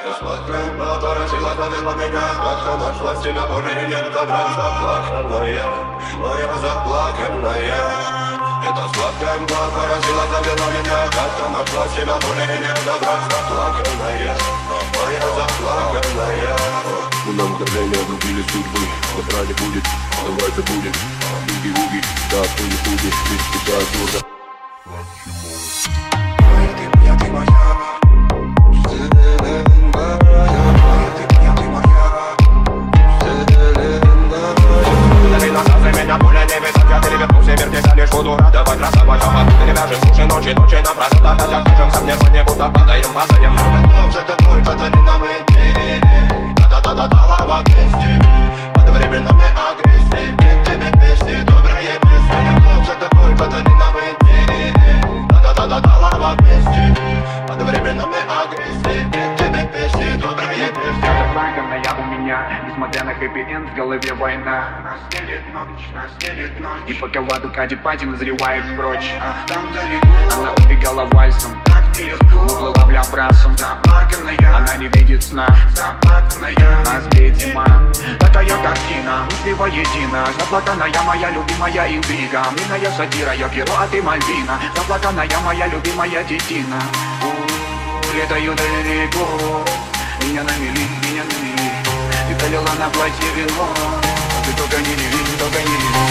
Смотрим, попросила, завела меня, как нашла себя, более нет, добра, заплаканная, моя заплаканная. Это сладкая мгла поразила, завела меня, как нашла себя, более нет, добра, заплаканная, моя заплаканная. Мы на мгновение обрубили судьбы, добра не будет, давай забудем. Уги-уги, так мы не будем, ведь тебя отсюда. Моя, ты моя. Лишь буду радовать, красавать, ты вяжешь уши ночи напролет. Опять окажемся в небо, будто падаем. Готов за тобой, пацаны, на выйти. Да-да-да-да-да, вместе. Под временами агрессии, петь тебе песни, добрые песни. Готов за тобой, пацаны, на выйти. Да-да-да-да-да, вместе. Под временами агрессии, петь тебе песни, добрые песни. Заплаканная у меня, несмотря на хэппи-энд, в голове война. Нас делит ночь. И пока в аду кадипати назревает прочь, там далеко она убегала вальсом. Так нелегко, уплыла бля брасом. Заплаканная, она не видит сна. Заплаканная, нас бьет зима. Такая картина, мысли воедино. Заплаканная моя любимая интрига. Миная сатира, я перо, а ты Мальвина. Заплаканная моя любимая детина. Летаю далеко. Меня намели. Ты полила на платье вино. Ты только не реви, только не реви.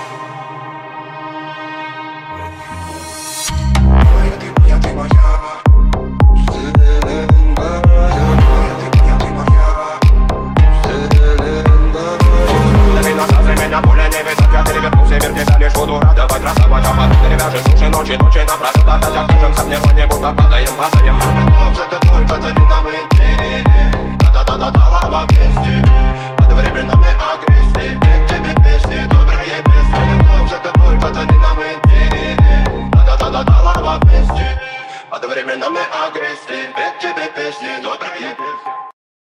Моя, ты моя. Меня более не видать, я перевернулся, мир тебя лишь буду радовать, красавать, ты вяжешь уши ночи напролет. Опять окажемся в небо, будто падаем. Готов за тобой, пацаны, на выйти. Да-да-да-да-да, вместе. Под временами агрессии, петь тебе песни, добрые песни. Готов за тобой, пацаны, на выйти. Да-да-да-да-да, вместе. Под временами агрессии, петь тебе песни, добрые песни.